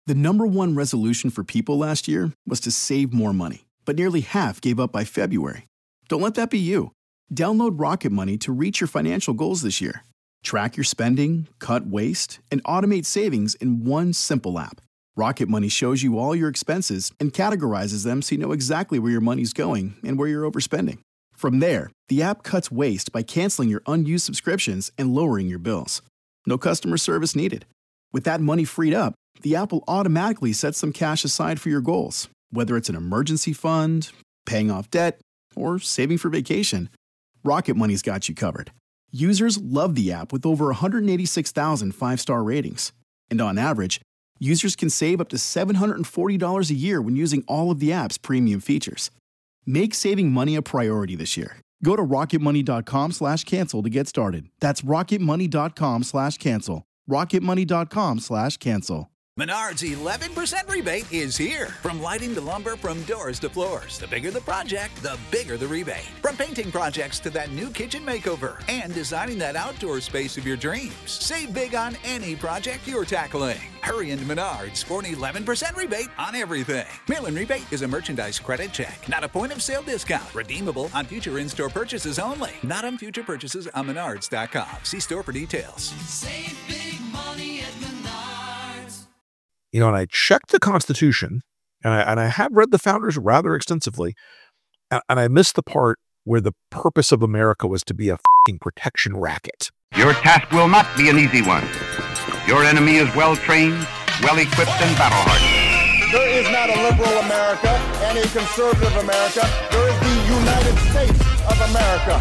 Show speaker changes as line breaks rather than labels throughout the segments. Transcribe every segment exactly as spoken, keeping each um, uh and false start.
The number one resolution for people last year was to save more money, but nearly half gave up by February. Don't let that be you. Download Rocket Money to reach your financial goals this year. Track your spending, cut waste, and automate savings in one simple app. Rocket Money shows you all your expenses and categorizes them so you know exactly where your money's going and where you're overspending. From there, the app cuts waste by canceling your unused subscriptions and lowering your bills. No customer service needed. With that money freed up, the app will automatically set some cash aside for your goals, whether it's an emergency fund, paying off debt, or saving for vacation. Rocket Money's got you covered. Users love the app with over one hundred eighty-six thousand five-star ratings. And on average, users can save up to seven hundred forty dollars a year when using all of the app's premium features. Make saving money a priority this year. Go to rocketmoney.com slash cancel to get started. That's rocketmoney.com slash cancel. rocketmoney.com slash cancel.
Menards eleven percent rebate is here. From lighting to lumber, from doors to floors. The bigger the project, the bigger the rebate. From painting projects to that new kitchen makeover and designing that outdoor space of your dreams. Save big on any project you're tackling. Hurry into Menards for an eleven percent rebate on everything. Mail-in rebate is a merchandise credit check, not a point-of-sale discount. Redeemable on future in-store purchases only. Not on future purchases on menards dot com. See store for details.
Save big money at Menards.
You know, and I checked the Constitution, and I, and I have read the founders rather extensively, and, and I missed the part where the purpose of America was to be a f***ing protection racket.
Your task will not be an easy one. Your enemy is well-trained, well-equipped, and battle-hardened.
There is not a liberal America and a conservative America. There is the United States of America.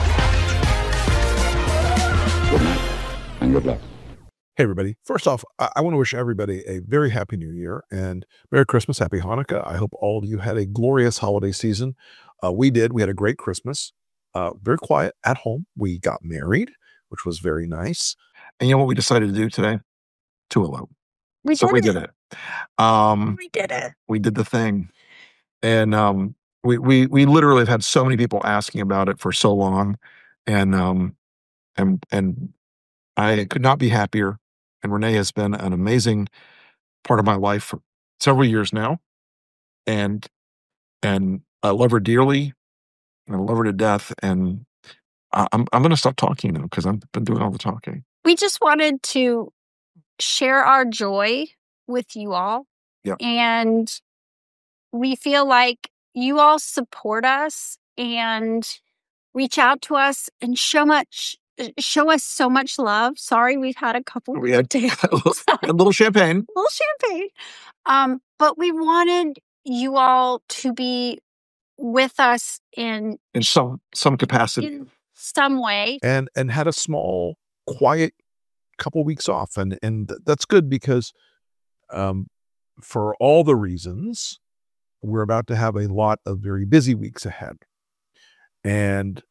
Good night, and good luck.
Hey, everybody. First off, I, I want to wish everybody a very happy New Year and Merry Christmas, Happy Hanukkah. I hope all of you had a glorious holiday season. Uh, we did. We had a great Christmas. Uh, very quiet at home. We got married, which was very nice.
And you know what we decided to do today? To elope.
We
so
did
we
it.
did it. Um,
We did it.
we did the thing. And um, we, we, we literally have had so many people asking about it for so long. And, um, and, and I could not be happier. And Renee has been an amazing part of my life for several years now. And, and I love her dearly. And I love her to death. And I, I'm, I'm going to stop talking now because I've been doing all the talking.
We just wanted to share our joy with you all.
Yeah.
And we feel like you all support us and reach out to us and show much show us so much love. Sorry, we've had a couple
We had
days.
a little, a little champagne.
A little champagne. Um, but we wanted you all to be with us in
In some some capacity.
in some way.
And and had a small, quiet couple weeks off. And, and th- that's good because um, for all the reasons, we're about to have a lot of very busy weeks ahead. And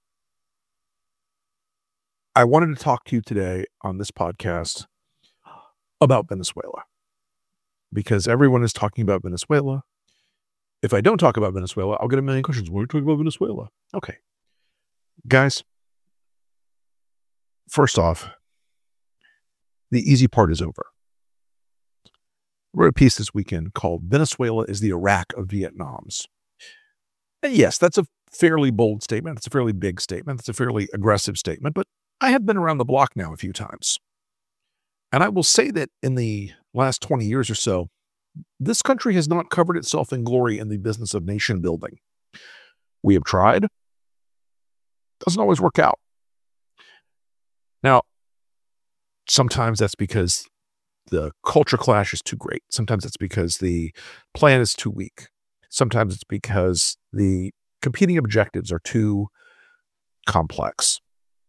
I wanted to talk to you today on this podcast about Venezuela because everyone is talking about Venezuela. If I don't talk about Venezuela, I'll get a million questions. Why are you talking about Venezuela? Okay. Guys, first off, the easy part is over. I wrote a piece this weekend called Venezuela is the Iraq of Vietnam's. And yes, that's a fairly bold statement. It's a fairly big statement. It's a fairly aggressive statement, but I have been around the block now a few times. And I will say that in the last twenty years or so, this country has not covered itself in glory in the business of nation building. We have tried. Doesn't always work out. Now, sometimes that's because the culture clash is too great. Sometimes it's because the plan is too weak. Sometimes it's because the competing objectives are too complex.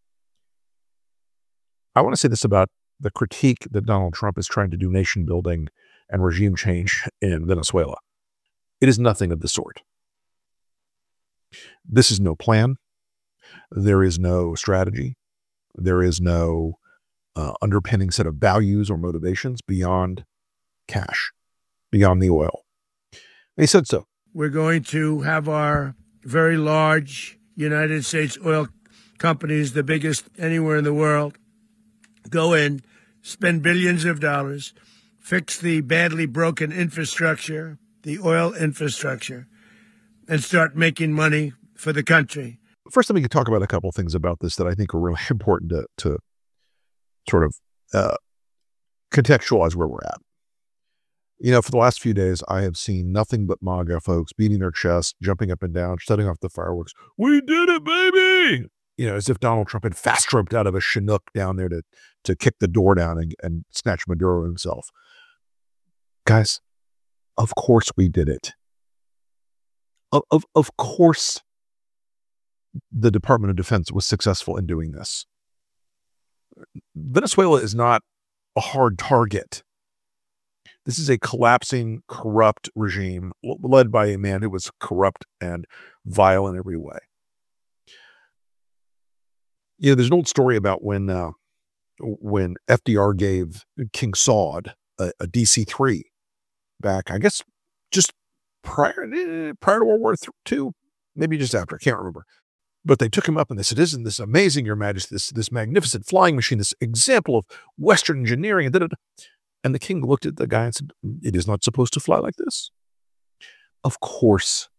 I want to say this about the critique that Donald Trump is trying to do nation building and regime change in Venezuela. It is nothing of the sort. This is no plan. There is no strategy. There is no uh, underpinning set of values or motivations beyond cash, beyond the oil. And he said so.
We're going to have our very large United States oil companies, the biggest anywhere in the world, go in, spend billions of dollars, fix the badly broken infrastructure, the oil infrastructure, and start making money for the country.
First, let me talk about a couple of things about this that I think are really important to, to sort of uh, contextualize where we're at. You know, for the last few days, I have seen nothing but MAGA folks beating their chest, jumping up and down, shutting off the fireworks. We did it, baby! You know, as if Donald Trump had fast jumped out of a Chinook down there to, to kick the door down and, and snatch Maduro himself. Guys, of course we did it. Of, of, of course the Department of Defense was successful in doing this. Venezuela is not a hard target. This is a collapsing, corrupt regime led by a man who was corrupt and vile in every way. You know, there's an old story about when uh, when F D R gave King Saud a, a D C three back, I guess, just prior, eh, prior to World War Two, maybe just after, I can't remember. But they took him up and they said, isn't this amazing, Your Majesty, this, this magnificent flying machine, this example of Western engineering, and da, da, da. And the king looked at the guy and said, it is not supposed to fly like this. Of course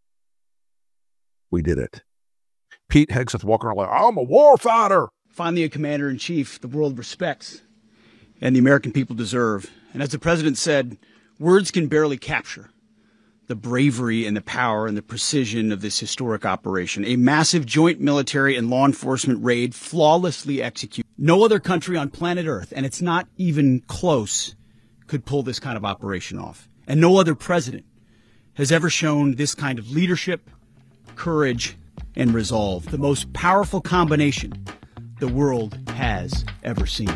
we did it. Pete Hegseth walking around like, I'm a war fighter.
Finally, a commander-in-chief the world respects and the American people deserve. And as the president said, words can barely capture the bravery and the power and the precision of this historic operation. A massive joint military and law enforcement raid flawlessly executed. No other country on planet Earth, and it's not even close, could pull this kind of operation off. And no other president has ever shown this kind of leadership, courage, and resolve. The most powerful combination the world has ever seen.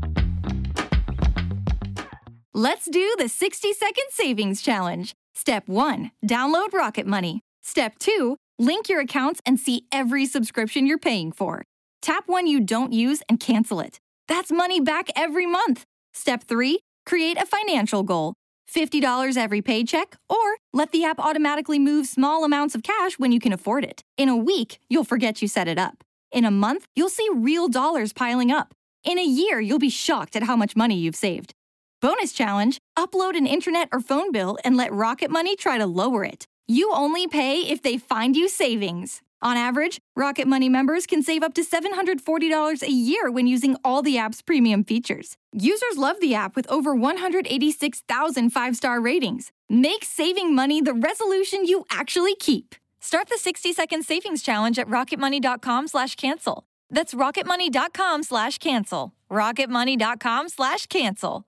Let's do the sixty second savings challenge. Step one, download Rocket Money. Step two, link your accounts and see every subscription you're paying for. Tap one you don't use and cancel it. That's money back every month. Step three, create a financial goal. fifty dollars every paycheck, or let the app automatically move small amounts of cash when you can afford it. In a week, you'll forget you set it up. In a month, you'll see real dollars piling up. In a year, you'll be shocked at how much money you've saved. Bonus challenge, upload an internet or phone bill and let Rocket Money try to lower it. You only pay if they find you savings. On average, Rocket Money members can save up to seven hundred forty dollars a year when using all the app's premium features. Users love the app with over one hundred eighty-six thousand five-star ratings. Make saving money the resolution you actually keep. Start the sixty second savings challenge at rocketmoney.com slash cancel. That's rocketmoney.com slash cancel. rocketmoney.com slash cancel.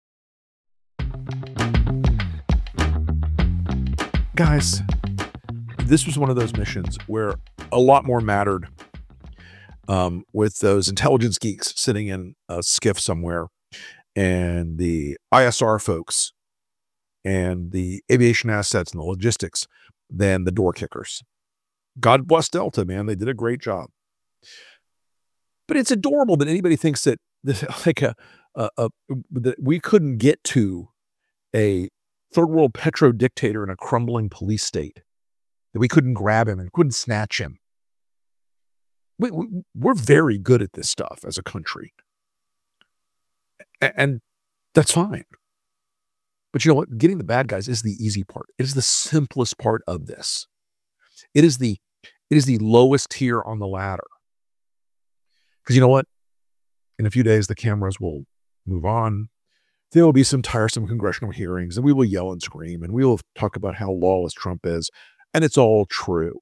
Guys, this was one of those missions where a lot more mattered um, with those intelligence geeks sitting in a skiff somewhere and the I S R folks and the aviation assets and the logistics than the door kickers. God bless Delta, man. They did a great job. But it's adorable that anybody thinks that this, like a, a, a that we couldn't get to a third world petro dictator in a crumbling police state, that we couldn't grab him and couldn't snatch him. We, we, we're very good at this stuff as a country. A- and that's fine. But you know what? Getting the bad guys is the easy part. It is the simplest part of this. It is the, it is the lowest tier on the ladder. Because you know what? In a few days, the cameras will move on. There will be some tiresome congressional hearings, and we will yell and scream, and we will talk about how lawless Trump is, and it's all true.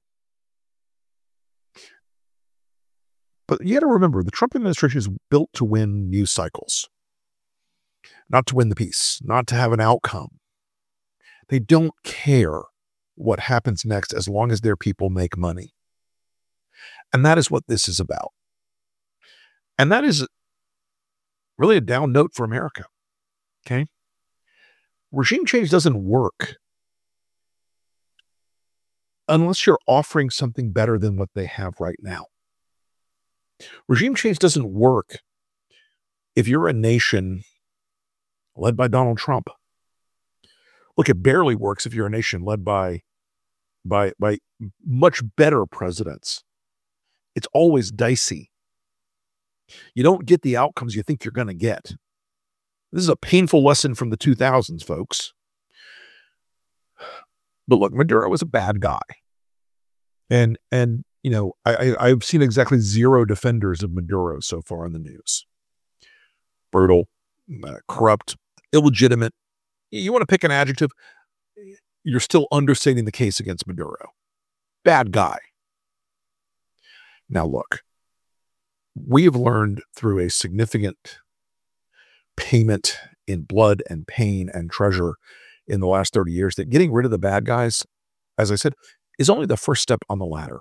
But you got to remember, the Trump administration is built to win news cycles, not to win the peace, not to have an outcome. They don't care what happens next as long as their people make money. And that is what this is about. And that is really a down note for America. Okay? Regime change doesn't work unless you're offering something better than what they have right now. Regime change doesn't work if you're a nation led by Donald Trump. Look, it barely works if you're a nation led by, by, by much better presidents. It's always dicey. You don't get the outcomes you think you're going to get. This is a painful lesson from the two thousands, folks. But look, Maduro was a bad guy. And, and you know, I, I, I've seen exactly zero defenders of Maduro so far in the news. Brutal, uh, corrupt, illegitimate. You want to pick an adjective, you're still understating the case against Maduro. Bad guy. Now look, we have learned through a significant payment in blood and pain and treasure in the last thirty years that getting rid of the bad guys, as I said, is only the first step on the ladder.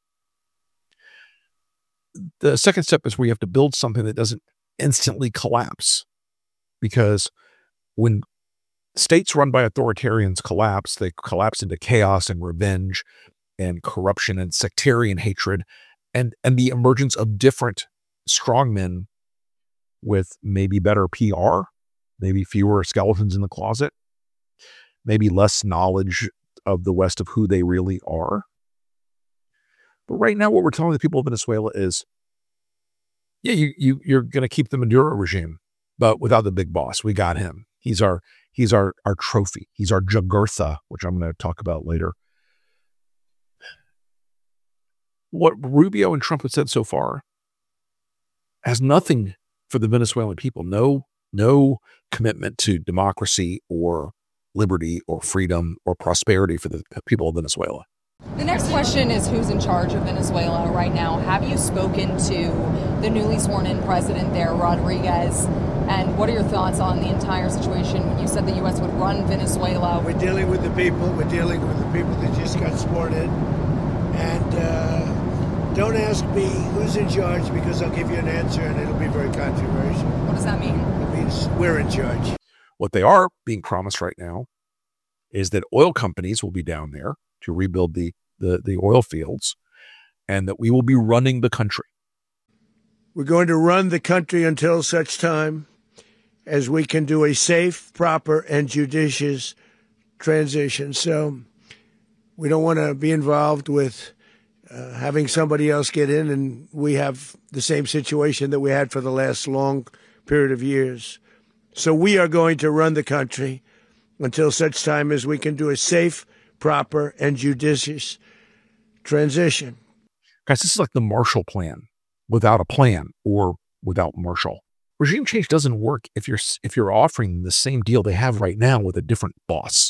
The second step is we have to build something that doesn't instantly collapse, because when states run by authoritarians collapse, they collapse into chaos and revenge and corruption and sectarian hatred and, and the emergence of different strongmen with maybe better P R, maybe fewer skeletons in the closet, maybe less knowledge of the West of who they really are. But right now, what we're telling the people of Venezuela is, yeah, you, you, you're going to keep the Maduro regime, but without the big boss. We got him. He's our, he's our, our trophy. He's our Jugurtha, which I'm going to talk about later. What Rubio and Trump have said so far has nothing for the Venezuelan people. No, no commitment to democracy or liberty or freedom or prosperity for the people of Venezuela.
The next question is, who's in charge of Venezuela right now? Have you spoken to the newly sworn in president there, Rodriguez? And what are your thoughts on the entire situation when you said the U S would run Venezuela?
We're dealing with the people. We're dealing with the people that just got sworn in. And uh, don't ask me who's in charge, because I'll give you an answer and it'll be very controversial.
What does that mean?
It means we're in charge.
What they are being promised right now is that oil companies will be down there to rebuild the, the, the oil fields, and that we will be running the country.
We're going to run the country until such time as we can do a safe, proper, and judicious transition. So we don't want to be involved with uh, having somebody else get in, and we have the same situation that we had for the last long period of years. So we are going to run the country until such time as we can do a safe, proper, and judicious transition.
Guys, this is like the Marshall Plan without a plan, or without Marshall. Regime change doesn't work if you're if you're offering the same deal they have right now with a different boss.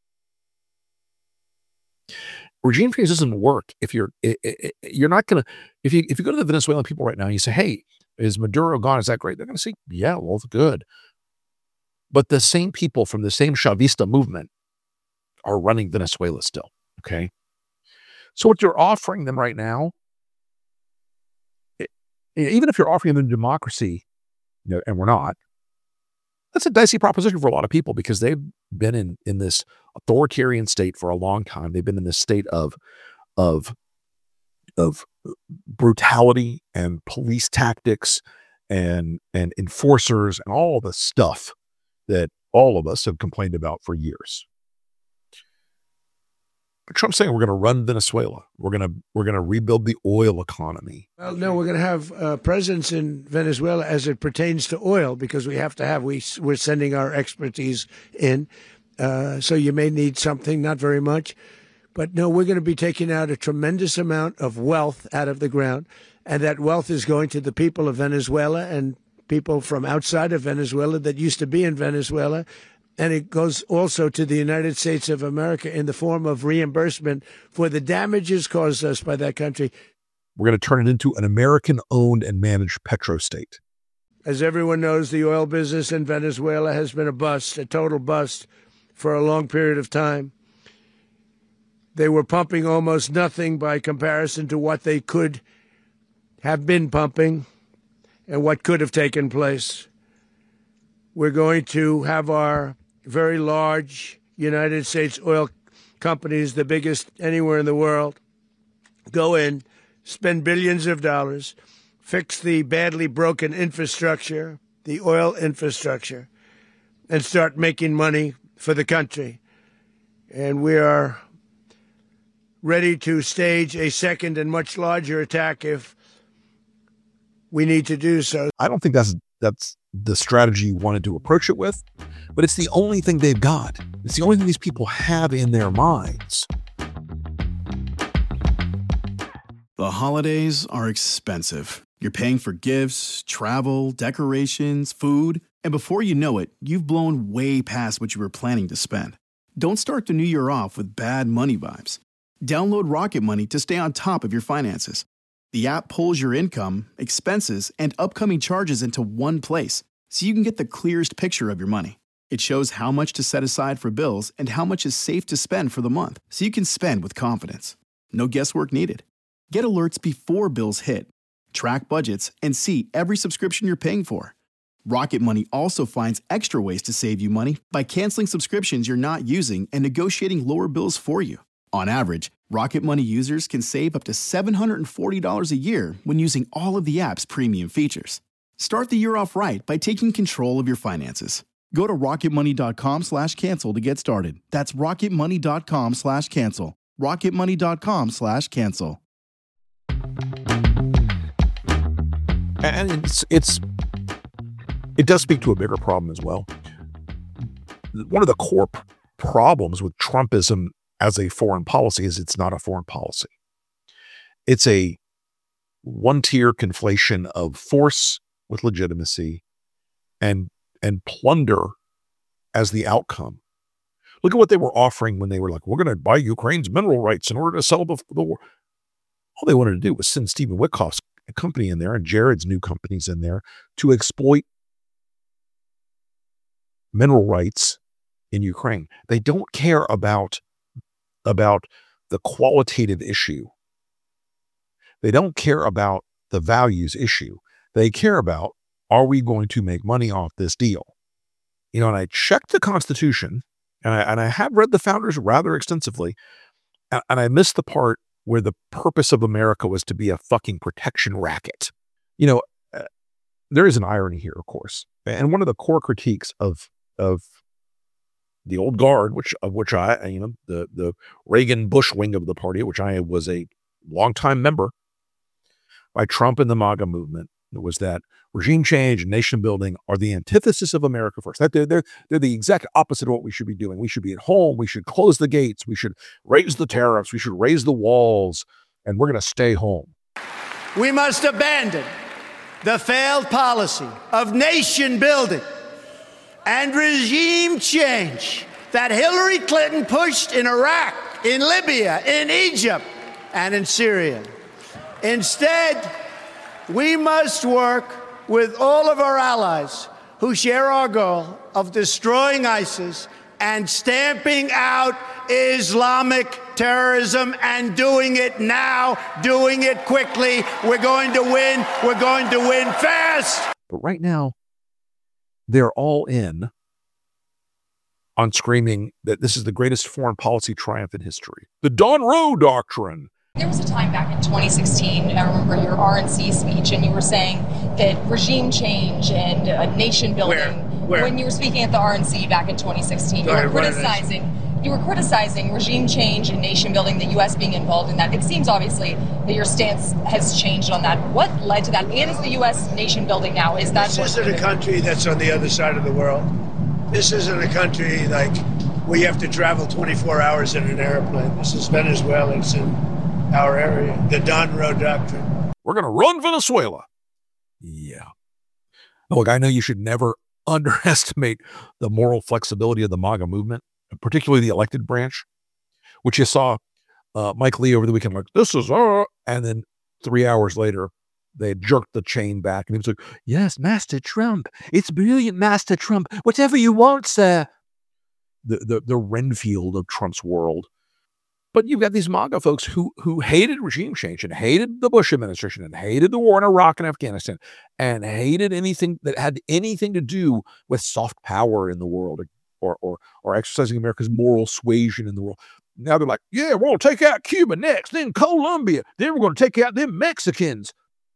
Regime change doesn't work if you're it, it, you're not gonna if you if you go to the Venezuelan people right now and you say, "Hey, is Maduro gone? Is that great?" They're gonna say, "Yeah, well, it's good." But the same people from the same Chavista movement are running Venezuela still. Okay, so what you're offering them right now, it, even if you're offering them democracy, you know, and we're not, that's a dicey proposition for a lot of people, because they've been in, in this authoritarian state for a long time. They've been in this state of, of, of brutality and police tactics and, and enforcers and all the stuff that all of us have complained about for years. But Trump's saying we're going to run Venezuela. We're going to we're going to rebuild the oil economy.
Well, no, we're going to have uh, presence in Venezuela as it pertains to oil, because we have to have, we, we're sending our expertise in. Uh, so you may need something, not very much. But no, we're going to be taking out a tremendous amount of wealth out of the ground. And that wealth is going to the people of Venezuela and people from outside of Venezuela that used to be in Venezuela. And it goes also to the United States of America in the form of reimbursement for the damages caused us by that country.
We're going to turn it into an American-owned and managed petrostate.
As everyone knows, the oil business in Venezuela has been a bust, a total bust, for a long period of time. They were pumping almost nothing by comparison to what they could have been pumping and what could have taken place. We're going to have our very large United States oil companies, the biggest anywhere in the world, go in, spend billions of dollars, fix the badly broken infrastructure, the oil infrastructure, and start making money for the country. And we are ready to stage a second and much larger attack if we need to do so.
I don't think that's that's the strategy you wanted to approach it with, but it's the only thing they've got. It's the only thing these people have in their minds.
The holidays are expensive. You're paying for gifts, travel, decorations, food, and before you know it, you've blown way past what you were planning to spend. Don't start the new year off with bad money vibes. Download Rocket Money to stay on top of your finances. The app pulls your income, expenses, and upcoming charges into one place, so you can get the clearest picture of your money. It shows how much to set aside for bills and how much is safe to spend for the month, so you can spend with confidence. No guesswork needed. Get alerts before bills hit, track budgets, and see every subscription you're paying for. Rocket Money also finds extra ways to save you money by canceling subscriptions you're not using and negotiating lower bills for you. On average, Rocket Money users can save up to seven hundred forty dollars a year when using all of the app's premium features. Start the year off right by taking control of your finances. Go to rocketmoney.com slash cancel to get started. That's rocketmoney.com slash cancel. rocketmoney.com slash cancel.
And it's, it's, it does speak to a bigger problem as well. One of the core p- problems with Trumpism as a foreign policy is it's not a foreign policy. It's a one-tier conflation of force with legitimacy and, and plunder as the outcome. Look at what they were offering when they were like, we're going to buy Ukraine's mineral rights in order to sell the, the war. All they wanted to do was send Stephen Witkoff's company in there and Jared's new companies in there to exploit mineral rights in Ukraine. They don't care about, about the qualitative issue. They don't care about the values issue. They care about, are we going to make money off this deal? You know, and I checked the Constitution, and I, and I have read the founders rather extensively, and, and I missed the part where the purpose of America was to be a fucking protection racket. You know, uh, there is an irony here, of course. And one of the core critiques of of the old guard, which of which I, you know, the the Reagan Bush wing of the party, which I was a longtime member, by Trump and the MAGA movement, was that regime change and nation building are the antithesis of America first. That they're, they're, they're the exact opposite of what we should be doing. We should be at home. We should close the gates. We should raise the tariffs. We should raise the walls, and we're going to stay home.
We must abandon the failed policy of nation building and regime change that Hillary Clinton pushed in Iraq, in Libya, in Egypt, and in Syria. Instead, we must work with all of our allies who share our goal of destroying ISIS and stamping out Islamic terrorism, and doing it now, doing it quickly. We're going to win. We're going to win fast.
But right now, they're all in on screaming that this is the greatest foreign policy triumph in history. The Don Rowe Doctrine.
There was a time back in twenty sixteen, I remember your R N C speech, and you were saying that regime change and uh, nation building,
Where? Where?
when you were speaking at the R N C back in twenty sixteen, you
Go
were
ahead, what is it?
criticizing, you were criticizing regime change and nation building, the U S being involved in that. It seems obviously that your stance has changed on that. What led to that? And is the U S nation building now? Is that
This
what
isn't a country that's on the other side of the world. This isn't a country like where you have to travel twenty-four hours in an airplane. This is Venezuela. It's in our area. The Don Rowe Doctrine.
We're going to run Venezuela. Yeah. Look, I know you should never underestimate the moral flexibility of the MAGA movement, particularly the elected branch, which you saw uh, Mike Lee over the weekend, like, this is our, and then three hours later, they had jerked the chain back, and he was like, yes, Master Trump. It's brilliant, Master Trump. Whatever you want, sir. The, the, the Renfield of Trump's world. But you've got these MAGA folks who who hated regime change and hated the Bush administration and hated the war in Iraq and Afghanistan and hated anything that had anything to do with soft power in the world or or or exercising America's moral suasion in the world. Now they're like, yeah, we're going to take out Cuba next, then Colombia, then we're going to take out them Mexicans.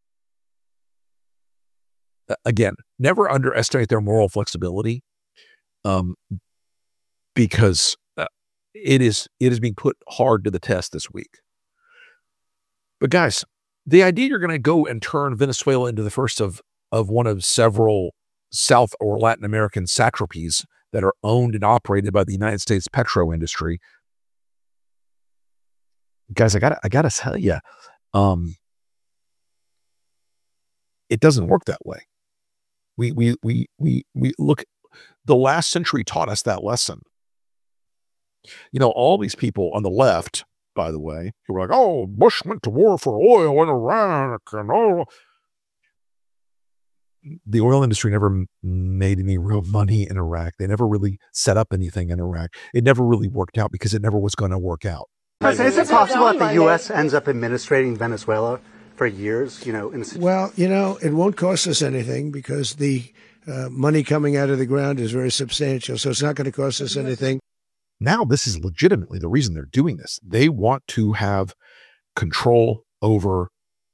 Uh, again, never underestimate their moral flexibility, um, because uh, it is it is being put hard to the test this week. But guys, the idea you're going to go and turn Venezuela into the first of of one of several South or Latin American satrapies that are owned and operated by the United States petro industry. Guys, I gotta, I gotta tell you, um, it doesn't work that way. We, we, we, we, we look, the last century taught us that lesson. You know, all these people on the left, by the way, who were like, oh, Bush went to war for oil in Iraq and oh, the oil industry never m- made any real money in Iraq. They never really set up anything in Iraq. It never really worked out because it never was going to work out.
President, is it possible that the U S ends up administrating Venezuela for years? You know, in a
Well, you know, it won't cost us anything because the uh, money coming out of the ground is very substantial. So it's not going to cost us anything.
Now, this is legitimately the reason they're doing this. They want to have control over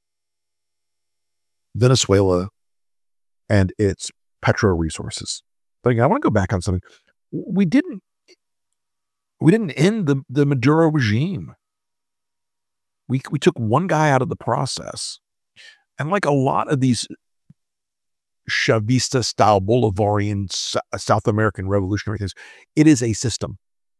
Venezuela and its petro resources. But again, I want to go back on something. We didn't, we didn't end the, the Maduro regime. We, we took one guy out of the process. And like a lot of these Chavista-style Bolivarian South American revolutionary things, it is a system.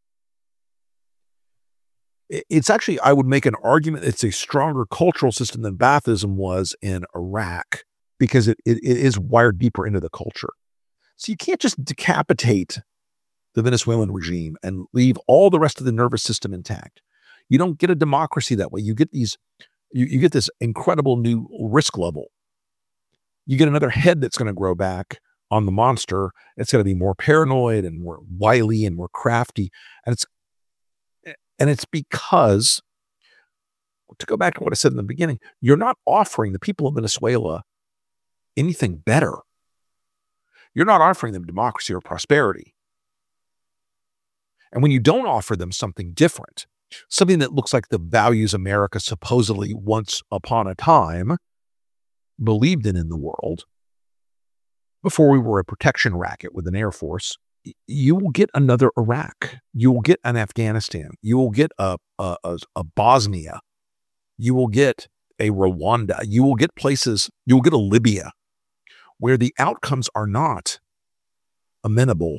It's actually, I would make an argument, it's a stronger cultural system than Baathism was in Iraq because it, it, it is wired deeper into the culture. So you can't just decapitate the Venezuelan regime and leave all the rest of the nervous system intact. You don't get a democracy that way. You get these, you, you get this incredible new risk level. You get another head that's going to grow back on the monster. It's going to be more paranoid and more wily and more crafty. And it's, and it's because, to go back to what I said in the beginning, you're not offering the people of Venezuela anything better. You're not offering them democracy or prosperity. And when you don't offer them something different, something that looks like the values America supposedly once upon a time believed in in the world, before we were a protection racket with an air force, you will get another Iraq. You will get an Afghanistan. You will get a, a, a, a Bosnia. You will get a Rwanda. You will get places, you will get a Libya where the outcomes are not amenable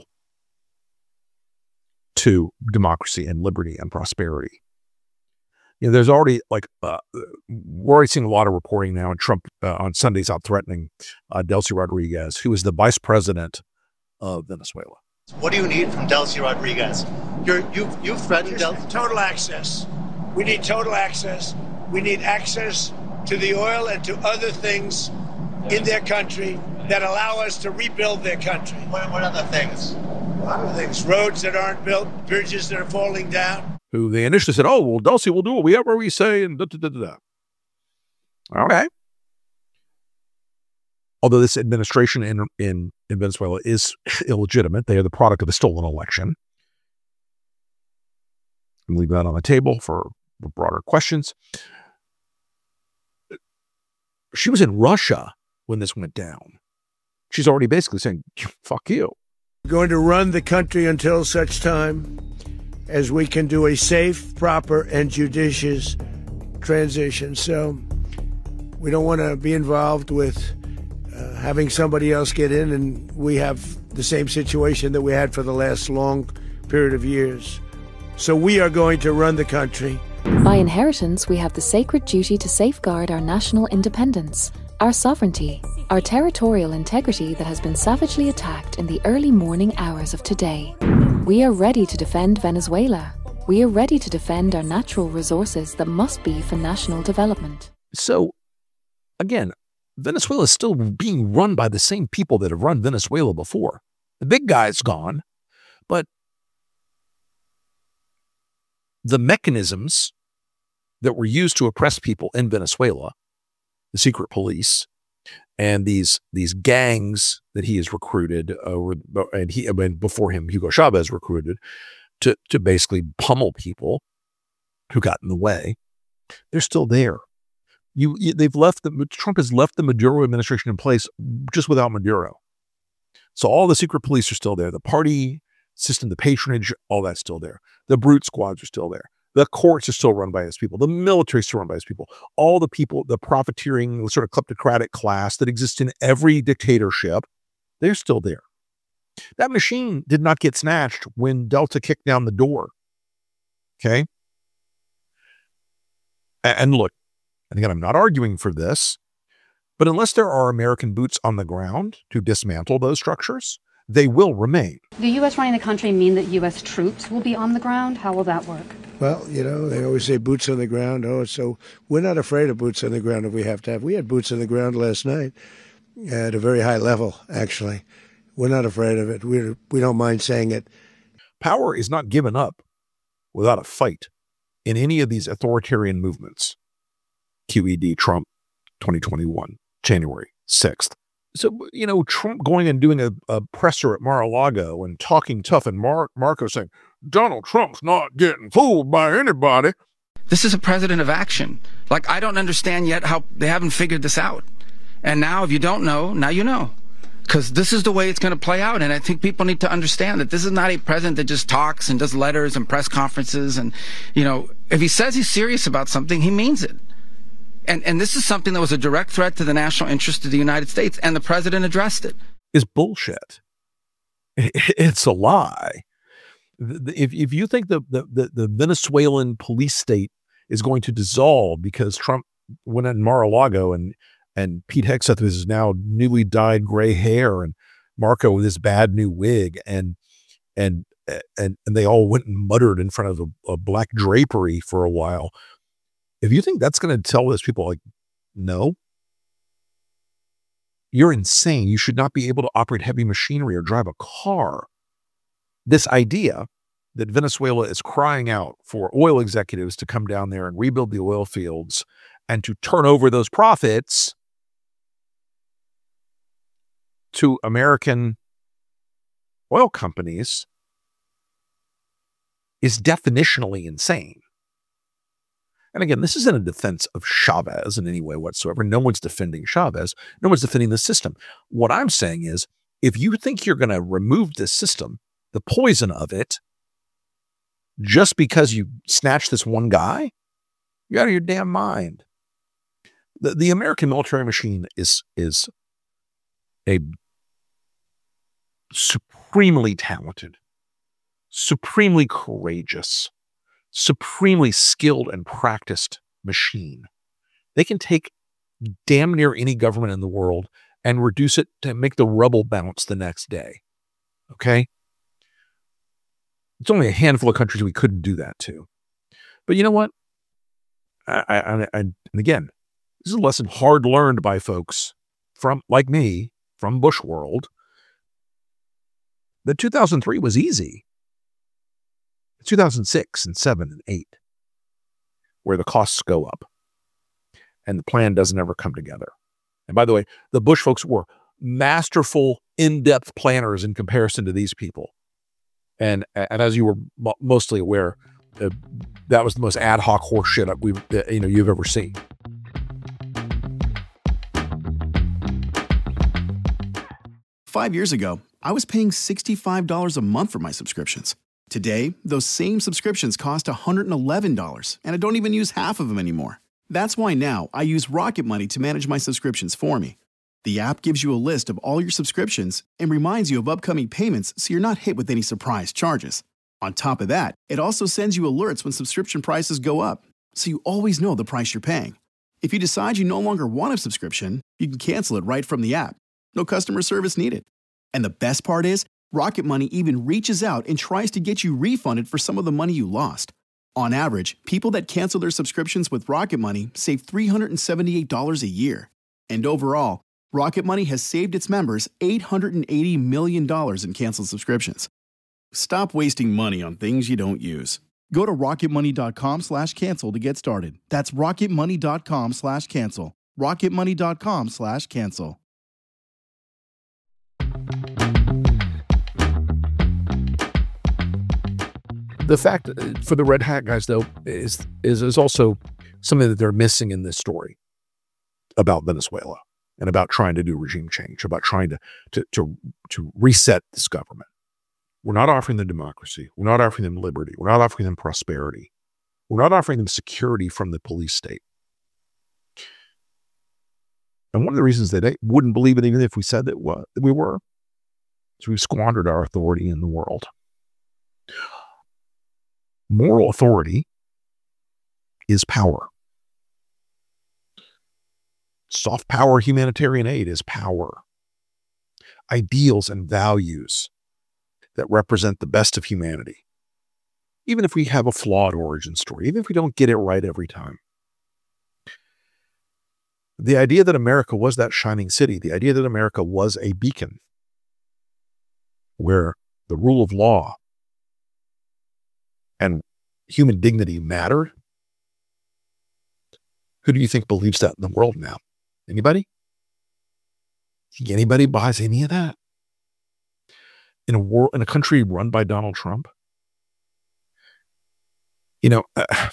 to democracy and liberty and prosperity. You know, there's already like, uh, we're already seeing a lot of reporting now, and Trump uh, on Sundays out threatening uh, Delcy Rodriguez, who is the vice president of Venezuela.
What do you need from Delcy Rodriguez? You're, you've, you've threatened Delcy.
Total access. We need total access. We need access to the oil and to other things in their country that allow us to rebuild their country.
What, what other things?
A lot of things. Roads that aren't built, bridges that are falling down.
Who they initially said, oh, well, Delcy will do whatever we say, and da da da da. Okay. Although this administration in, in, in Venezuela is illegitimate, they are the product of a stolen election. I'm leaving that on the table for broader questions. She was in Russia when this went down. She's already basically saying, fuck you.
We're going to run the country until such time as we can do a safe, proper, and judicious transition. So we don't want to be involved with uh, having somebody else get in, and we have the same situation that we had for the last long period of years. So we are going to run the country.
By inheritance, we have the sacred duty to safeguard our national independence, our sovereignty, our territorial integrity that has been savagely attacked in the early morning hours of today. We are ready to defend Venezuela. We are ready to defend our natural resources that must be for national development.
So, again, Venezuela is still being run by the same people that have run Venezuela before. The big guy's gone, but the mechanisms that were used to oppress people in Venezuela, the secret police, and these these gangs that he has recruited, uh, and he and before him, Hugo Chavez recruited to to basically pummel people who got in the way, they're still there. You, you they've left the Trump has left the Maduro administration in place just without Maduro. So all the secret police are still there. The party system, the patronage, all that's still there. The brute squads are still there. The courts are still run by his people. The military is still run by his people. All the people, the profiteering, sort of kleptocratic class that exists in every dictatorship They're still there. That machine did not get snatched when Delta kicked down the door. Okay? And look, and again, I'm not arguing for this, but unless there are American boots on the ground to dismantle those structures, they will remain.
The U S running the country mean that U S troops will be on the ground? How will that work?
Well, you know, they always say boots on the ground. Oh, so we're not afraid of boots on the ground if we have to have. We had boots on the ground last night at a very high level, actually. We're not afraid of it. We we don't mind saying it.
Power is not given up without a fight in any of these authoritarian movements. Q E D, Trump, twenty twenty-one, January sixth. So, you know, Trump going and doing a, a presser at Mar-a-Lago and talking tough, and Mar- Marco saying, Donald Trump's not getting fooled by anybody.
This is a president of action. Like, I don't understand yet how they haven't figured this out. And now, if you don't know, now you know. Because this is the way it's going to play out. And I think people need to understand that this is not a president that just talks and does letters and press conferences. And, you know, if he says he's serious about something, he means it. And and this is something that was a direct threat to the national interest of the United States, and the president addressed it.
Is bullshit. It's a lie. If if you think the, the, the Venezuelan police state is going to dissolve because Trump went in Mar-a-Lago and and Pete Hegseth with his now newly dyed gray hair and Marco with his bad new wig and and and and they all went and muttered in front of a, a black drapery for a while. If you think that's going to tell those people, like, no, you're insane. You should not be able to operate heavy machinery or drive a car. This idea that Venezuela is crying out for oil executives to come down there and rebuild the oil fields and to turn over those profits to American oil companies is definitionally insane. And again, this isn't a defense of Chavez in any way whatsoever. No one's defending Chavez. No one's defending the system. What I'm saying is, if you think you're going to remove this system, the poison of it, just because you snatch this one guy, you're out of your damn mind. The, the American military machine is, is a supremely talented, supremely courageous, supremely skilled and practiced machine. They can take damn near any government in the world and reduce it to make the rubble bounce the next day. Okay? It's only a handful of countries we couldn't do that to. But you know what? I, I, I, and again, this is a lesson hard learned by folks from, like me, from Bush world. That two thousand three was easy. two thousand six and seven and eight, where the costs go up and the plan doesn't ever come together. And by the way, the Bush folks were masterful, in-depth planners in comparison to these people. And, and as you were mo- mostly aware, uh, that was the most ad hoc horse shit we've, uh, you know, you've ever seen.
Five years ago, I was paying sixty-five dollars a month for my subscriptions. Today, those same subscriptions cost one hundred eleven dollars, and I don't even use half of them anymore. That's why now I use Rocket Money to manage my subscriptions for me. The app gives you a list of all your subscriptions and reminds you of upcoming payments so you're not hit with any surprise charges. On top of that, it also sends you alerts when subscription prices go up, so you always know the price you're paying. If you decide you no longer want a subscription, you can cancel it right from the app. No customer service needed. And the best part is, Rocket Money even reaches out and tries to get you refunded for some of the money you lost. On average, people that cancel their subscriptions with Rocket Money save three hundred seventy-eight dollars a year. And overall, Rocket Money has saved its members eight hundred eighty million dollars in canceled subscriptions. Stop wasting money on things you don't use. Go to rocketmoney.com slash cancel to get started. That's rocketmoney.com slash cancel. rocketmoney.com slash cancel.
The fact for the Red Hat guys, though, is, is is also something that they're missing in this story about Venezuela and about trying to do regime change, about trying to to to, to reset this government. We're not offering them democracy. We're not offering them liberty. We're not offering them prosperity. We're not offering them security from the police state. And one of the reasons that they wouldn't believe it, even if we said that we were, So we've squandered our authority in the world. Moral authority is power. Soft power humanitarian aid is power. Ideals and values that represent the best of humanity. Even if we have a flawed origin story, even if we don't get it right every time. The idea that America was that shining city, the idea that America was a beacon where the rule of law and human dignity mattered. Who do you think believes that in the world now? Anybody? Think anybody buys any of that? In a world, in a country run by Donald Trump? You know, uh,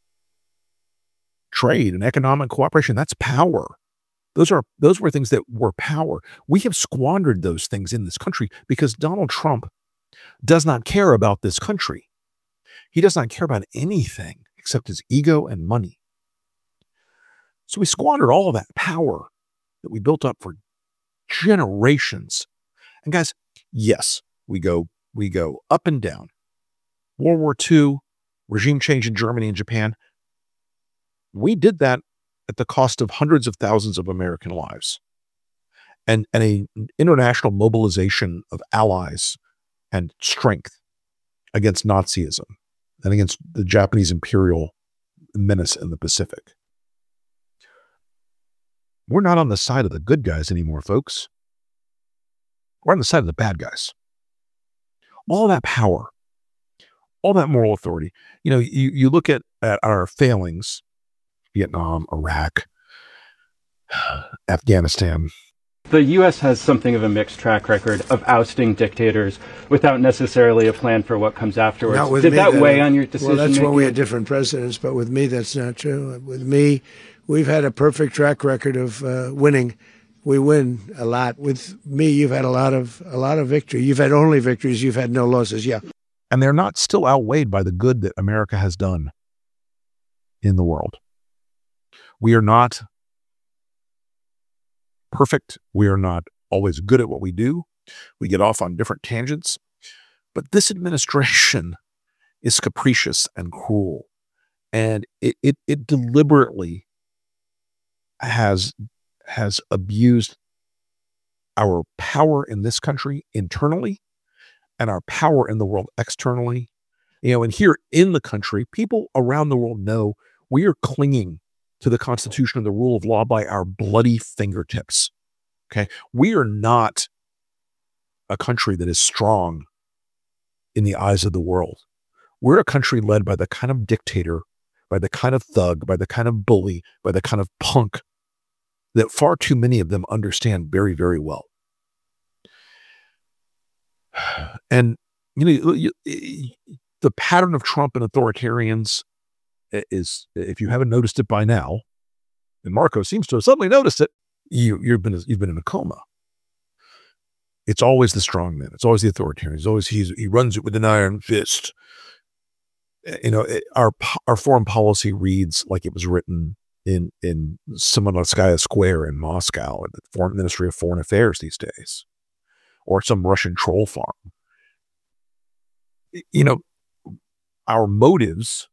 trade and economic cooperation, that's power. Those are those were things that were power. We have squandered those things in this country because Donald Trump does not care about this country. He does not care about anything except his ego and money. So we squandered all of that power that we built up for generations. And guys, yes, we go we go up and down. World War Two, regime change in Germany and Japan. We did that at the cost of hundreds of thousands of American lives and, and an international mobilization of allies and strength against Nazism and against the Japanese imperial menace in the Pacific. We're not on the side of the good guys anymore, folks. We're on the side of the bad guys. All that power, all that moral authority. You know, you, you look at, at our failings, Vietnam, Iraq, Afghanistan.
The U S has something of a mixed track record of ousting dictators without necessarily a plan for what comes afterwards.
Not with
Did
me,
that
though.
weigh on your decision?
Well, that's
making?
when we had different presidents, but with me, that's not true. With me, we've had a perfect track record of uh, winning. We win a lot. With me, you've had a lot of a lot of victory. You've had only victories. You've had no losses. Yeah.
And they're not still outweighed by the good that America has done in the world. We are not perfect. We are not always good at what we do. We get off on different tangents. But this administration is capricious and cruel. And it it, it deliberately has, has abused our power in this country internally and our power in the world externally. You know, and here in the country, people around the world know we are clinging to the Constitution and the rule of law by our bloody fingertips. Okay. We are not a country that is strong in the eyes of the world. We're a country led by the kind of dictator, by the kind of thug, by the kind of bully, by the kind of punk that far too many of them understand very, very well. And, you know, you, you, the pattern of Trump and authoritarians is, if you haven't noticed it by now, and Marco seems to have suddenly noticed it, you, you've been you've been in a coma. It's always the strong man. It's always the authoritarian. It's always he's, he runs it with an iron fist. You know, it, our our foreign policy reads like it was written in in Simonovskaya Square in Moscow, at the Foreign Ministry of Foreign Affairs these days, or some Russian troll farm. You know, our motives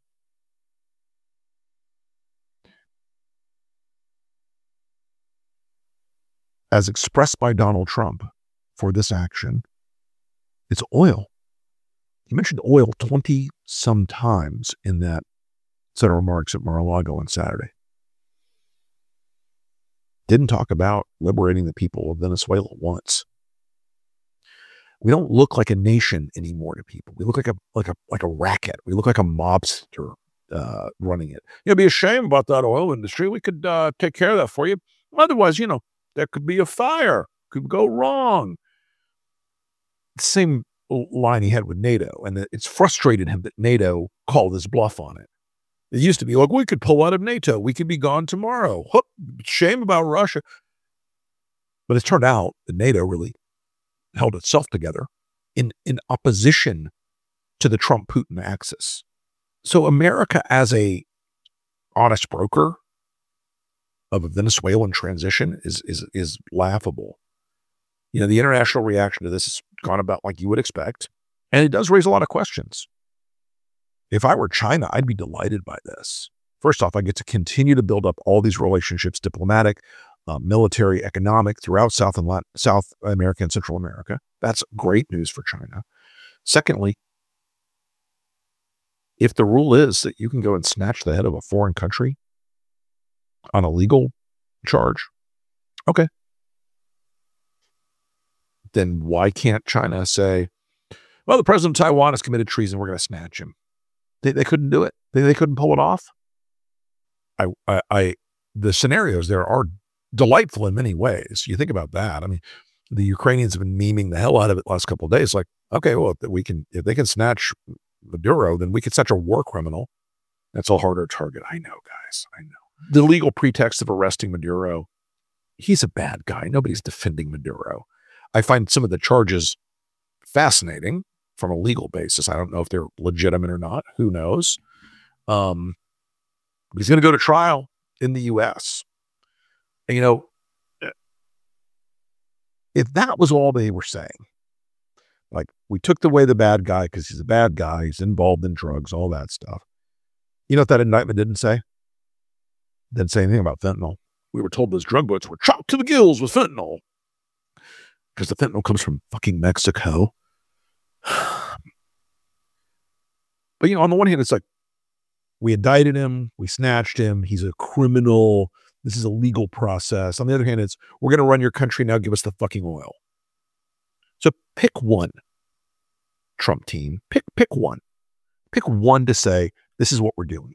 as expressed by Donald Trump for this action, it's oil. He mentioned oil twenty some times in that set of remarks at Mar-a-Lago on Saturday. Didn't talk about liberating the people of Venezuela once. We don't look like a nation anymore to people. We look like a like a like a racket. We look like a mobster uh, running it. You'd be ashamed about that oil industry. We could uh, take care of that for you. Otherwise, you know, there could be a fire. Could go wrong. Same line he had with NATO, and it's frustrated him that NATO called his bluff on it. It used to be like, we could pull out of NATO. We could be gone tomorrow. Huh, shame about Russia. But it's turned out that NATO really held itself together in, in opposition to the Trump-Putin axis. So America as a honest broker of a Venezuelan transition is, is, is laughable. You know, the international reaction to this has gone about like you would expect, and it does raise a lot of questions. If I were China, I'd be delighted by this. First off, I get to continue to build up all these relationships, diplomatic, uh, military, economic, throughout South and Latin, South America and Central America. That's great news for China. Secondly, if the rule is that you can go and snatch the head of a foreign country on a legal charge, okay. Then why can't China say, well, the president of Taiwan has committed treason, we're going to snatch him? They, they couldn't do it. They, they couldn't pull it off. I, I, I, the scenarios there are delightful in many ways. You think about that. I mean, the Ukrainians have been memeing the hell out of it the last couple of days. Like, okay, well, if we can, if they can snatch Maduro, then we can snatch a war criminal. That's a harder target. I know, guys. I know. The legal pretext of arresting Maduro, he's a bad guy. Nobody's defending Maduro. I find some of the charges fascinating from a legal basis. I don't know if they're legitimate or not. Who knows? Um, he's going to go to trial in the U S. And, you know, if that was all they were saying, like we took away the bad guy because he's a bad guy, he's involved in drugs, all that stuff. You know what that indictment didn't say? Didn't say anything about fentanyl. We were told those drug boats were chocked to the gills with fentanyl because the fentanyl comes from fucking Mexico. But, you know, on the one hand, it's like, we indicted him, we snatched him, he's a criminal, this is a legal process. On the other hand, it's, we're going to run your country now, give us the fucking oil. So pick one, Trump team, pick, pick one. Pick one to say, this is what we're doing.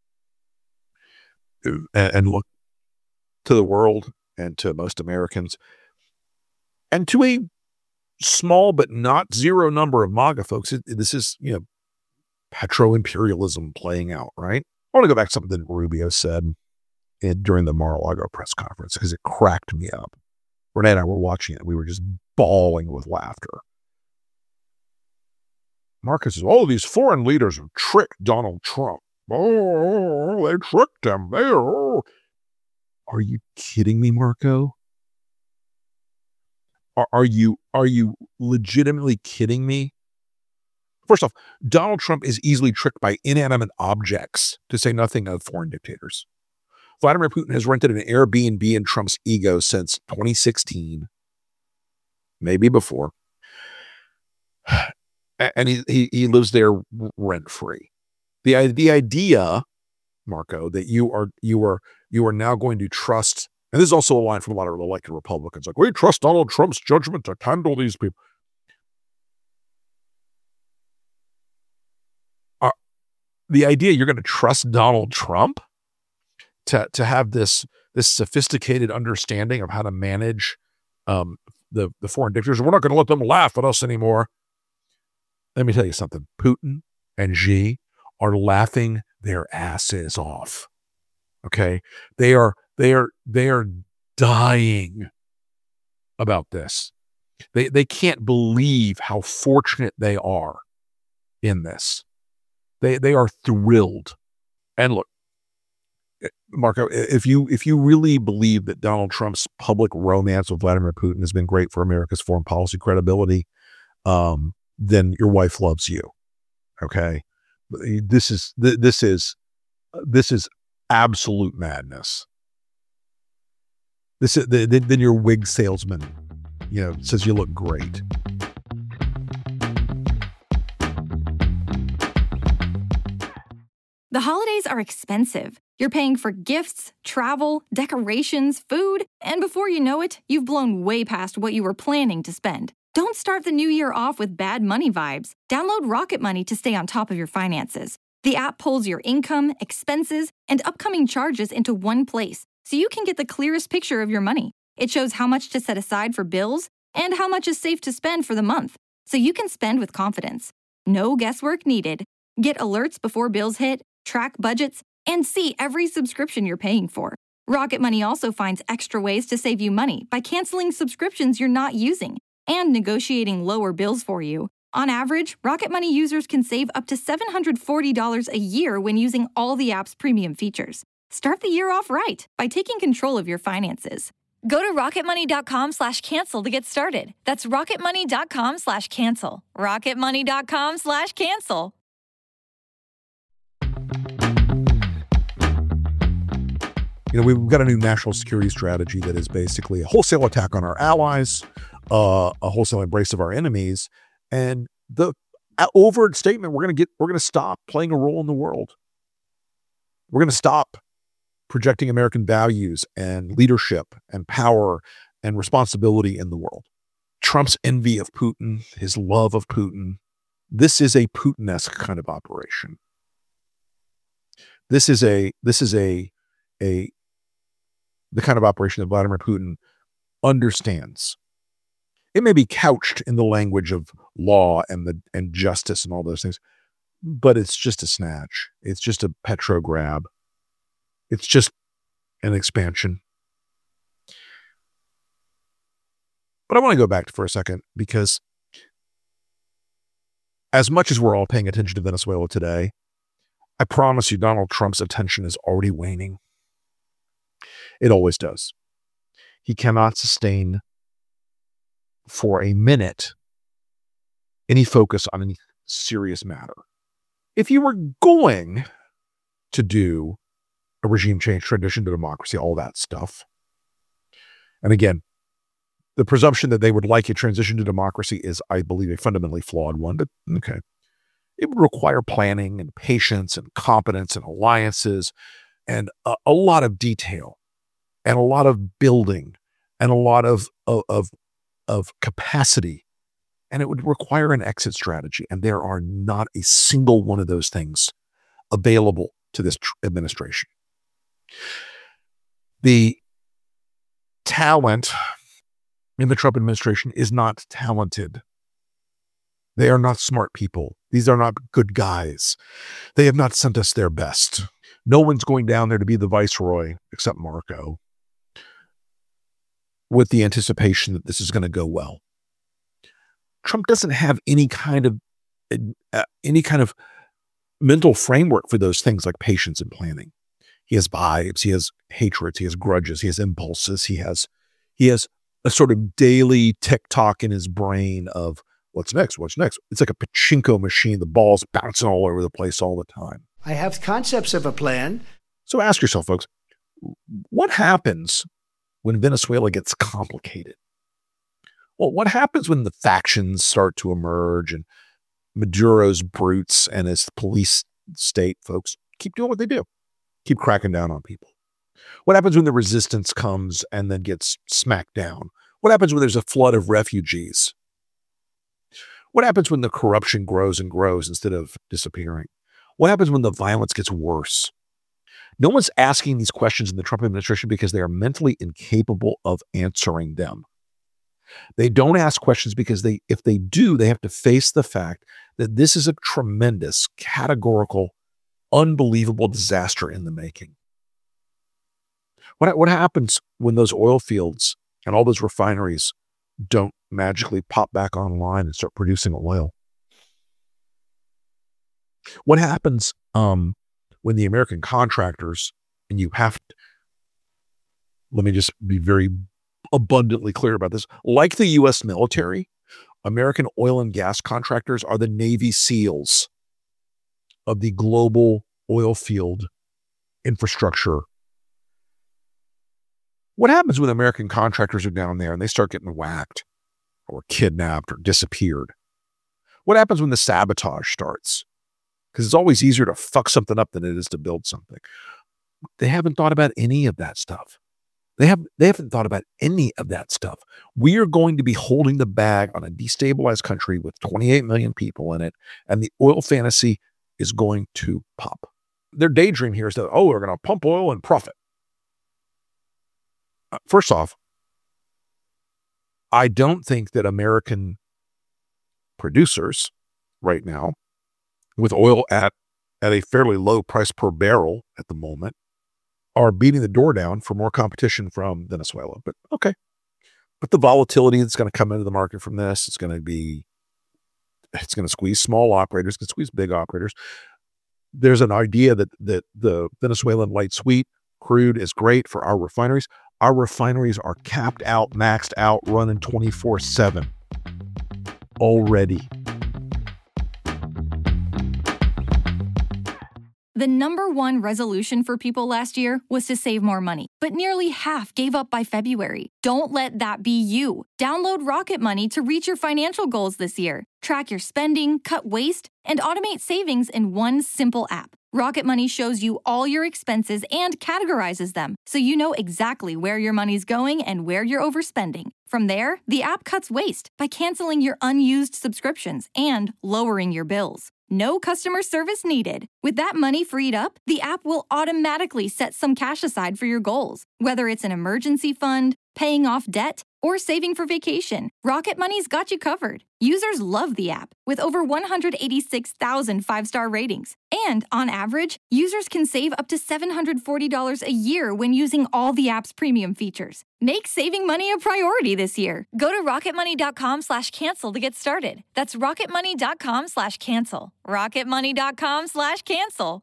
And, and look to the world and to most Americans and to a small but not zero number of MAGA folks. It, this is, you know, petro-imperialism playing out, right? I want to go back to something that Rubio said in, during the Mar-a-Lago press conference because it cracked me up. Renee and I were watching it. We were just bawling with laughter. Marcus says, all of these foreign leaders have tricked Donald Trump. Oh, they tricked him. They are. Are you kidding me, Marco? Are, are you are you legitimately kidding me? First off, Donald Trump is easily tricked by inanimate objects, to say nothing of foreign dictators. Vladimir Putin has rented an Airbnb in Trump's ego since twenty sixteen, maybe before, and he he, he lives there rent free. The the idea, Marco, that you are you are you are now going to trust, and this is also a line from a lot of elected Republicans, like we trust Donald Trump's judgment to handle these people. Uh, the idea you're going to trust Donald Trump to to have this this sophisticated understanding of how to manage um, the the foreign dictators. We're not going to let them laugh at us anymore. Let me tell you something. Putin and Xi are laughing their asses off. Okay, they are they are they are dying about this. They they can't believe how fortunate they are in this. They they are thrilled. And look, Marco, if you if you really believe that Donald Trump's public romance with Vladimir Putin has been great for America's foreign policy credibility, um, then your wife loves you. Okay, this is this is this is absolute madness. This is then your wig salesman, you know, says you look great.
The holidays are expensive. You're paying for gifts, travel, decorations, food, and before you know it, you've blown way past what you were planning to spend. Don't start the new year off with bad money vibes. Download Rocket Money to stay on top of your finances. The app pulls your income, expenses, and upcoming charges into one place, so you can get the clearest picture of your money. It shows how much to set aside for bills and how much is safe to spend for the month, so you can spend with confidence. No guesswork needed. Get alerts before bills hit, track budgets, and see every subscription you're paying for. Rocket Money also finds extra ways to save you money by canceling subscriptions you're not using and negotiating lower bills for you. On average, Rocket Money users can save up to seven hundred forty dollars a year when using all the app's premium features. Start the year off right by taking control of your finances. Go to rocketmoney.com slash cancel to get started. That's rocketmoney.com slash cancel. rocketmoney.com slash cancel.
You know, we've got a new national security strategy that is basically a wholesale attack on our allies, uh, a wholesale embrace of our enemies, and the overt statement, we're going to get, we're going to stop playing a role in the world. We're going to stop projecting American values and leadership and power and responsibility in the world. Trump's envy of Putin, his love of Putin, this is a Putin-esque kind of operation. This is a, this is a, a, the kind of operation that Vladimir Putin understands. It may be couched in the language of law and the, and justice and all those things, but it's just a snatch. It's just a petro grab. It's just an expansion. But I want to go back for a second, because as much as we're all paying attention to Venezuela today, I promise you Donald Trump's attention is already waning. It always does. He cannot sustain for a minute any focus on any serious matter. If you were going to do a regime change, transition to democracy, all that stuff. And again, the presumption that they would like a transition to democracy is, I believe, a fundamentally flawed one, but okay. It would require planning and patience and competence and alliances and a, a lot of detail and a lot of building and a lot of, of, of, of capacity. And it would require an exit strategy. And there are not a single one of those things available to this tr- administration. The talent in the Trump administration is not talented. They are not smart people. These are not good guys. They have not sent us their best. No one's going down there to be the viceroy except Marco, with the anticipation that this is going to go well. Trump doesn't have any kind of uh, any kind of mental framework for those things like patience and planning. He has vibes, he has hatreds, he has grudges, he has impulses, he has he has a sort of daily tick-tock in his brain of what's next, what's next. It's like a pachinko machine. The ball's bouncing all over the place all the time.
I have concepts of a plan.
So ask yourself, folks, what happens when Venezuela gets complicated? Well, what happens when the factions start to emerge and Maduro's brutes and his police state folks keep doing what they do? Keep cracking down on people. What happens when the resistance comes and then gets smacked down? What happens when there's a flood of refugees? What happens when the corruption grows and grows instead of disappearing? What happens when the violence gets worse? No one's asking these questions in the Trump administration because they are mentally incapable of answering them. They don't ask questions because they, if they do, they have to face the fact that this is a tremendous, categorical, unbelievable disaster in the making. What, what happens when those oil fields and all those refineries don't magically pop back online and start producing oil? What happens um, when the American contractors, and you have to, let me just be very abundantly clear about this, like the U S military, American oil and gas contractors are the Navy SEALs of the global oil field infrastructure. What happens when American contractors are down there and they start getting whacked or kidnapped or disappeared? What happens when the sabotage starts? Because it's always easier to fuck something up than it is to build something. They haven't thought about any of that stuff. They have they haven't thought about any of that stuff. We are going to be holding the bag on a destabilized country with twenty-eight million people in it, and the oil fantasy is going to pop. Their daydream here is that, oh, we're going to pump oil and profit. Uh, first off, I don't think that American producers right now, with oil at, at a fairly low price per barrel at the moment, are beating the door down for more competition from Venezuela. But okay. But the volatility that's going to come into the market from this, it's going to be, it's going to squeeze small operators, it's going to squeeze big operators. There's an idea that, that the Venezuelan light sweet crude is great for our refineries. Our refineries are capped out, maxed out, running twenty-four seven already.
The number one resolution for people last year was to save more money, but nearly half gave up by February. Don't let that be you. Download Rocket Money to reach your financial goals this year. Track your spending, cut waste, and automate savings in one simple app. Rocket Money shows you all your expenses and categorizes them, so you know exactly where your money's going and where you're overspending. From there, the app cuts waste by canceling your unused subscriptions and lowering your bills. No customer service needed. With that money freed up, the app will automatically set some cash aside for your goals. Whether it's an emergency fund, paying off debt, or saving for vacation, Rocket Money's got you covered. Users love the app, with over one hundred eighty-six thousand five-star ratings. And on average, users can save up to seven hundred forty dollars a year when using all the app's premium features. Make saving money a priority this year. Go to rocketmoney.com slash cancel to get started. That's rocketmoney.com slash cancel. rocketmoney.com slash cancel.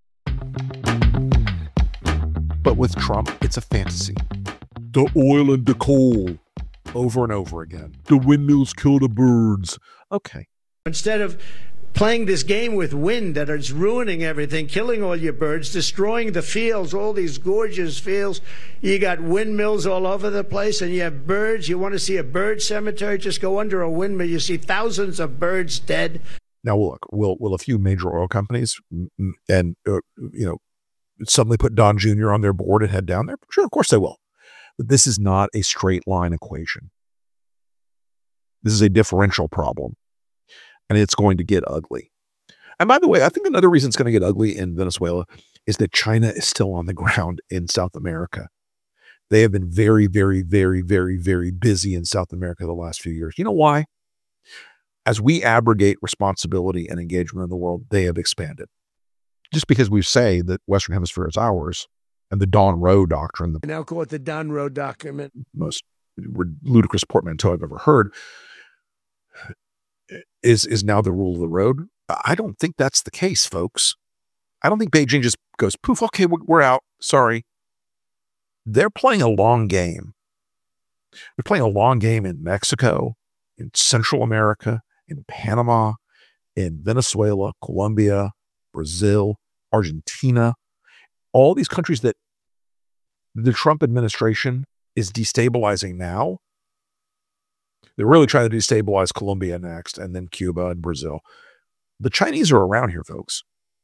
But with Trump, it's a fantasy. The oil and the coal. Over and over again. The windmills kill the birds. Okay.
Instead of playing this game with wind that is ruining everything, killing all your birds, destroying the fields, all these gorgeous fields, you got windmills all over the place, and you have birds. You want to see a bird cemetery? Just go under a windmill. You see thousands of birds dead.
Now, look, will will a few major oil companies and, uh, you know, suddenly put Don Junior on their board and head down there? Sure, of course they will. But this is not a straight line equation. This is a differential problem, and it's going to get ugly. And by the way, I think another reason it's going to get ugly in Venezuela is that China is still on the ground in South America. They have been very, very, very, very, very busy in South America the last few years. You know why? As we abrogate responsibility and engagement in the world, they have expanded. Just because we say that Western Hemisphere is ours, and the Don Rowe doctrine, the
I now call it the Don Rowe document.
most ludicrous portmanteau I've ever heard, is is now the rule of the road. I don't think that's the case, folks. I don't think Beijing just goes, poof, okay, we're out. Sorry. They're playing a long game. They're playing a long game in Mexico, in Central America, in Panama, in Venezuela, Colombia, Brazil, Argentina. All these countries that the Trump administration is destabilizing now. They're really trying to destabilize Colombia next, and then Cuba and Brazil. The Chinese are around here, folks.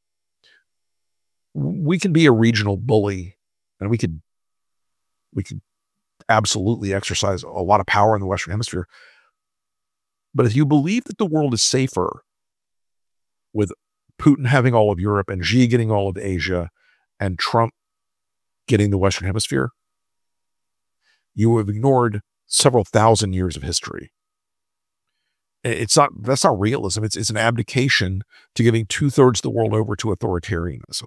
We can be a regional bully, and we could we could absolutely exercise a lot of power in the Western Hemisphere. But if you believe that the world is safer with Putin having all of Europe and Xi getting all of Asia and Trump getting the Western Hemisphere, you have ignored several thousand years of history. It's not, that's not realism. It's, it's an abdication to giving two-thirds of the world over to authoritarianism.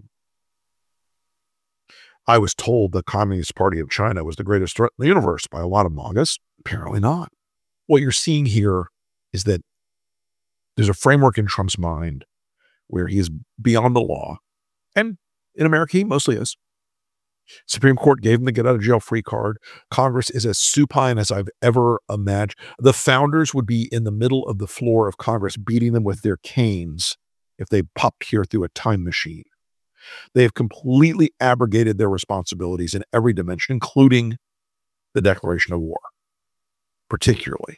I was told the Communist Party of China was the greatest threat in the universe by a lot of MAGAs. Apparently not. What you're seeing here is that there's a framework in Trump's mind where he is beyond the law. And in America, he mostly is. Supreme Court gave him the get out of jail free card. Congress is as supine as I've ever imagined. The founders would be in the middle of the floor of Congress beating them with their canes if they popped here through a time machine. They have completely abrogated their responsibilities in every dimension, including the declaration of war, particularly.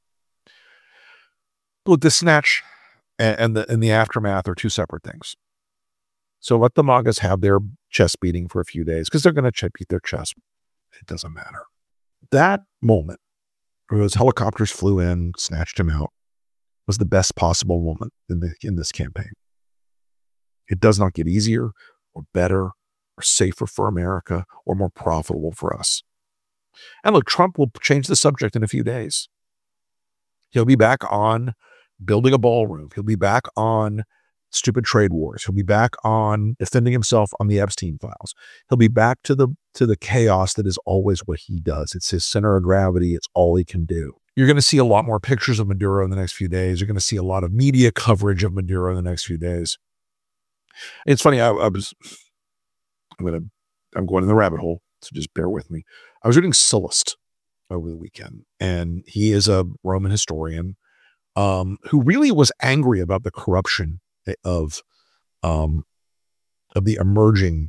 Look, the snatch and, and the and the aftermath are two separate things. So let the MAGAs have their chest beating for a few days because they're going to beat their chest. It doesn't matter. That moment where those helicopters flew in, snatched him out, was the best possible moment in the in this campaign. It does not get easier or better or safer for America or more profitable for us. And look, Trump will change the subject in a few days. He'll be back on building a ballroom. He'll be back on stupid trade wars. He'll be back on defending himself on the Epstein files. He'll be back to the to the chaos that is always what he does. It's his center of gravity. It's all he can do. You're going to see a lot more pictures of Maduro in the next few days. You're going to see a lot of media coverage of Maduro in the next few days. It's funny. I, I was, I'm going to, I'm going in the rabbit hole. so just bear with me. I was reading Sallust over the weekend, and he is a Roman historian um, who really was angry about the corruption of um, of the emerging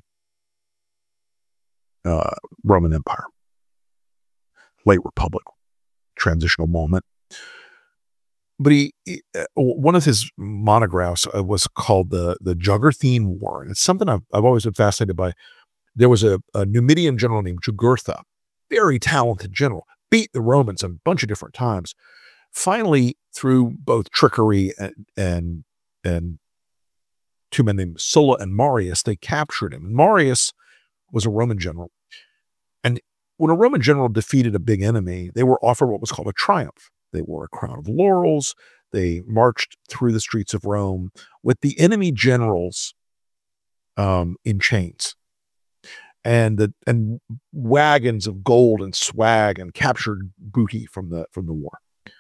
uh, Roman Empire, late Republic, transitional moment. But he, he uh, one of his monographs uh, was called the the Jugurthine War, and it's something I've I've always been fascinated by. There was a, a Numidian general named Jugurtha, very talented general, beat the Romans a bunch of different times. Finally, through both trickery and and, and two men named Sulla and Marius, they captured him. And Marius was a Roman general, and when a Roman general defeated a big enemy, they were offered what was called a triumph. They wore a crown of laurels. They marched through the streets of Rome with the enemy generals um, in chains, and the and wagons of gold and swag and captured booty from the from the war.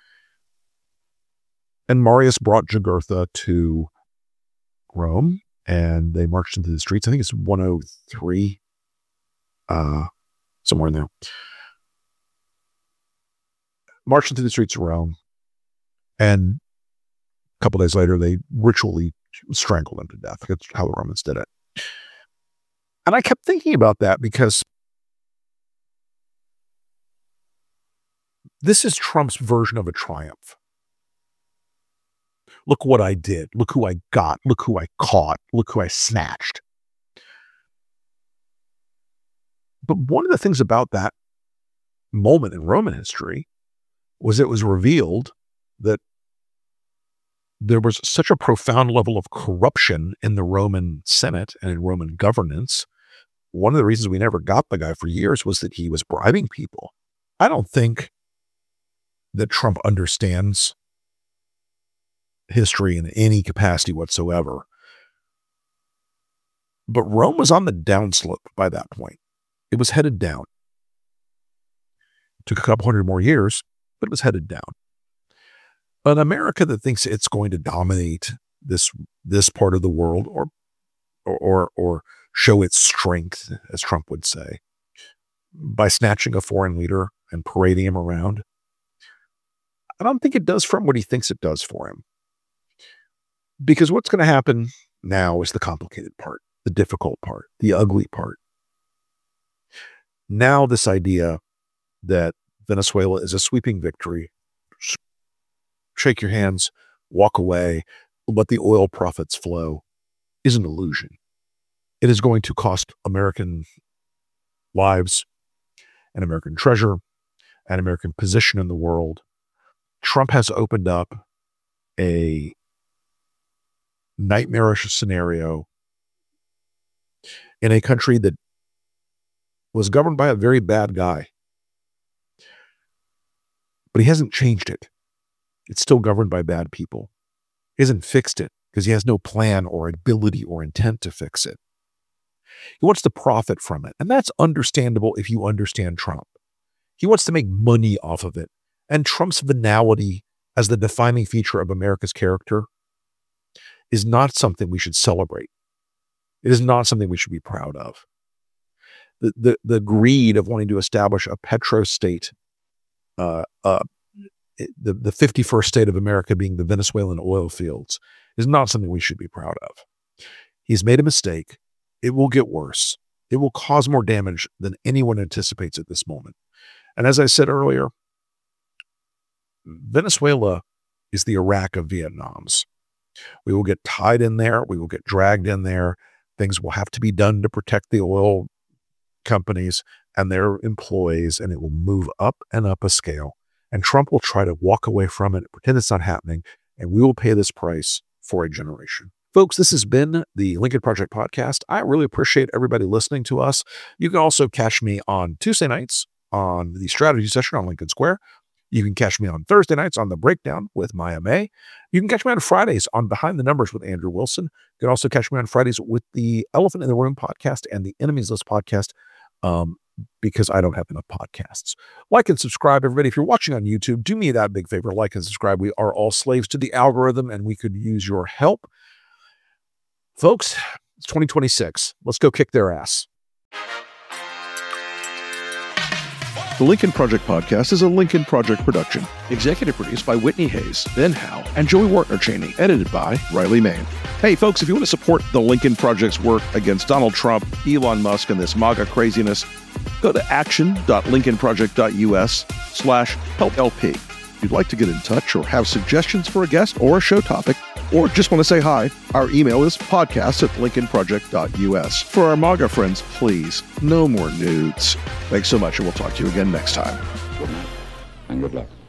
And Marius brought Jugurtha to Rome, and they marched into the streets. I think it's one oh three, uh, somewhere in there. Marched into the streets of Rome, and a couple days later, they ritually strangled him to death. That's how the Romans did it. And I kept thinking about that because this is Trump's version of a triumph. Look what I did. Look who I got. Look who I caught. Look who I snatched. But one of the things about that moment in Roman history was it was revealed that there was such a profound level of corruption in the Roman Senate and in Roman governance. One of the reasons we never got the guy for years was that he was bribing people. I don't think that Trump understands history in any capacity whatsoever. But Rome was on the downslope by that point. It was headed down. It took a couple hundred more years, but it was headed down. An America that thinks it's going to dominate this this part of the world, or or or, or show its strength, as Trump would say, by snatching a foreign leader and parading him around, I don't think it does for him what he thinks it does for him. Because what's going to happen now is the complicated part, the difficult part, the ugly part. Now this idea that Venezuela is a sweeping victory, shake your hands, walk away, let the oil profits flow, is an illusion. It is going to cost American lives and American treasure and American position in the world. Trump has opened up a nightmarish scenario in a country that was governed by a very bad guy. But he hasn't changed it. It's still governed by bad people. He hasn't fixed it because he has no plan or ability or intent to fix it. He wants to profit from it. And that's understandable if you understand Trump. He wants to make money off of it. And Trump's venality as the defining feature of America's character is not something we should celebrate. It is not something we should be proud of. The, the, the greed of wanting to establish a petrostate, uh, uh, the, the fifty-first state of America being the Venezuelan oil fields, is not something we should be proud of. He's made a mistake. It will get worse. It will cause more damage than anyone anticipates at this moment. And as I said earlier, Venezuela is the Iraq of Vietnam's. We will get tied in there. We will get dragged in there. Things will have to be done to protect the oil companies and their employees, and it will move up and up a scale. And Trump will try to walk away from it, pretend it's not happening, and we will pay this price for a generation. Folks, this has been the Lincoln Project Podcast. I really appreciate everybody listening to us. You can also catch me on Tuesday nights on the strategy session on Lincoln Square. You can catch me on Thursday nights on The Breakdown with Maya May. You can catch me on Fridays on Behind the Numbers with Andrew Wilson. You can also catch me on Fridays with the Elephant in the Room podcast and the Enemies List podcast, um, because I don't have enough podcasts. Like and subscribe, everybody. If you're watching on YouTube, do me that big favor. Like and subscribe. We are all slaves to the algorithm, and we could use your help. Folks, it's twenty twenty-six. Let's go kick their ass. The Lincoln Project podcast is a Lincoln Project production. Executive produced by Whitney Hayes, Ben Howe, and Joey Wartner Cheney. Edited by Riley Main. Hey, folks, if you want to support the Lincoln Project's work against Donald Trump, Elon Musk, and this MAGA craziness, go to action.lincolnproject.us slash help LP. If you'd like to get in touch or have suggestions for a guest or a show topic, or just want to say hi, our email is podcast at lincolnproject.us. For our MAGA friends, please, no more nudes. Thanks so much, and we'll talk to you again next time.
Good night, and good luck.